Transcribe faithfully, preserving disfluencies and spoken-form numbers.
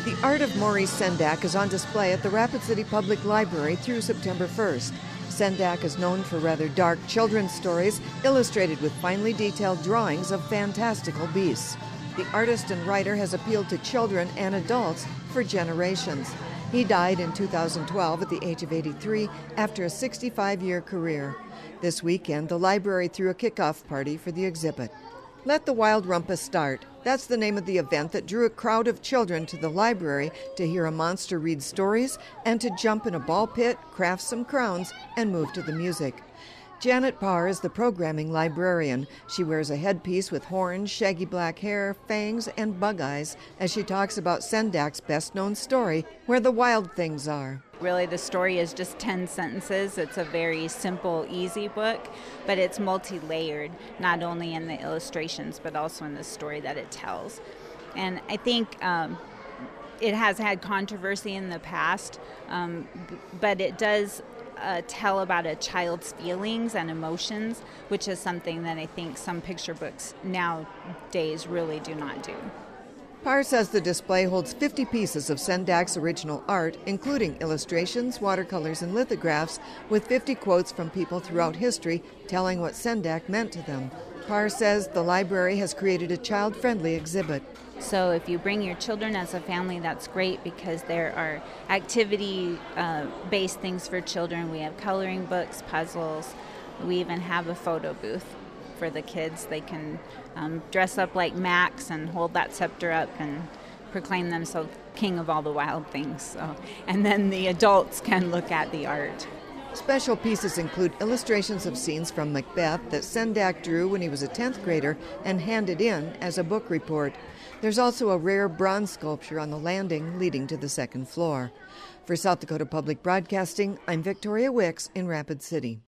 The art of Maurice Sendak is on display at the Rapid City Public Library through September first. Sendak is known for rather dark children's stories illustrated with finely detailed drawings of fantastical beasts. The artist and writer has appealed to children and adults for generations. He died in two thousand twelve at the age of eighty-three after a sixty-five-year career. This weekend, the library threw a kickoff party for the exhibit. Let the Wild Rumpus Start. That's the name of the event that drew a crowd of children to the library to hear a monster read stories and to jump in a ball pit, craft some crowns, and move to the music. Janet Parr is the programming librarian. She wears a headpiece with horns, shaggy black hair, fangs, and bug eyes as she talks about Sendak's best-known story, Where the Wild Things Are. Really, the story is just ten sentences. It's a very simple, easy book, but it's multi-layered, not only in the illustrations, but also in the story that it tells. And I think um, it has had controversy in the past, um, but it does Uh, tell about a child's feelings and emotions, which is something that I think some picture books nowadays really do not do. Parr says the display holds fifty pieces of Sendak's original art, including illustrations, watercolors, and lithographs, with fifty quotes from people throughout history telling what Sendak meant to them. Parr says the library has created a child-friendly exhibit. So if you bring your children as a family, that's great because there are activity-based uh, things for children. We have coloring books, puzzles. We even have a photo booth for the kids. They can um, dress up like Max and hold that scepter up and proclaim themselves king of all the wild things. So, and then the adults can look at the art. Special pieces include illustrations of scenes from Macbeth that Sendak drew when he was a tenth grader and handed in as a book report. There's also a rare bronze sculpture on the landing leading to the second floor. For South Dakota Public Broadcasting, I'm Victoria Wicks in Rapid City.